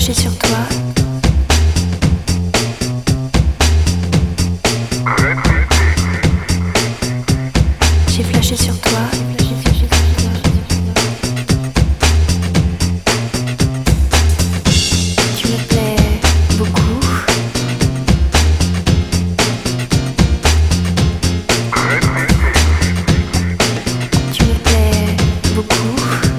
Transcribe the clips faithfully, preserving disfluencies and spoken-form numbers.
flashé sur toi. J'ai flashé sur toi. Tu me plais beaucoup. Tu me plais beaucoup.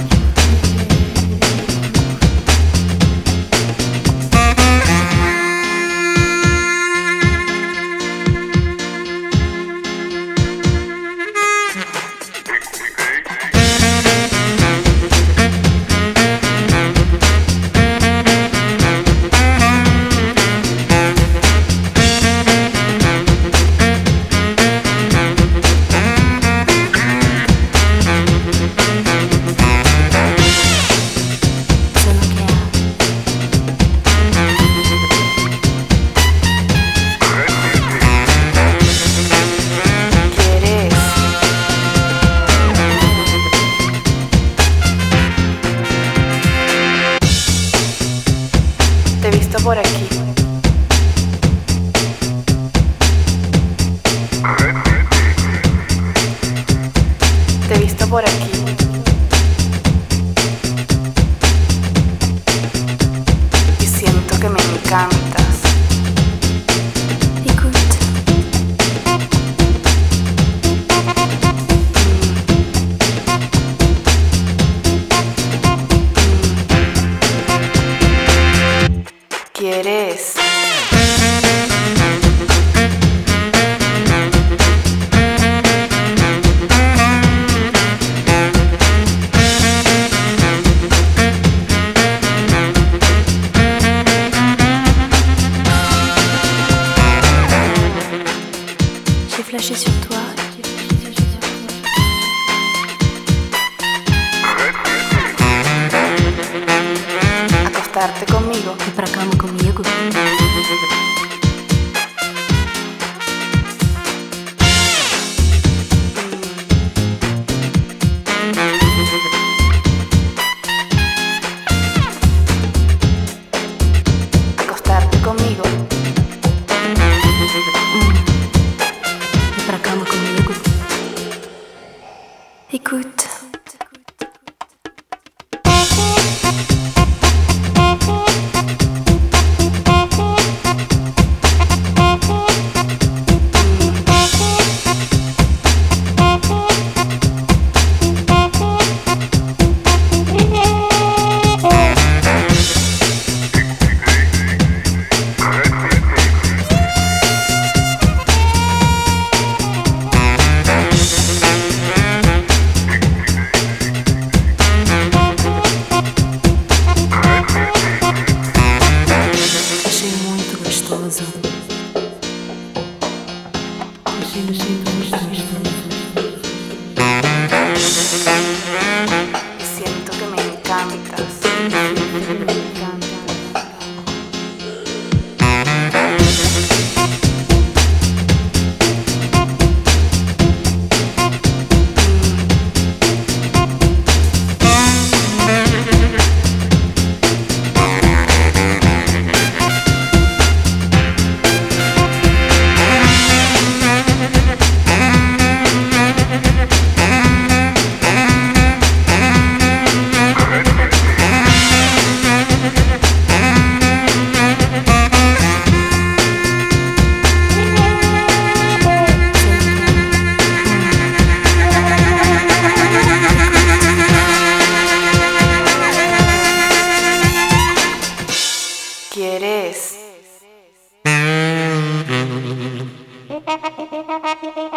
Te he visto por aquí. Te he visto por aquí. Y siento que me encantas. Écoute. ¿Quieres? J'ai flashé sur toi. Acostarte conmigo. E pra cama comigo. Acostarte conmigo. E pra cama comigo. Écoute. Achei muito gostoso. Achei, achei tão gostoso. Y siento que me encantas. ¿Quieres?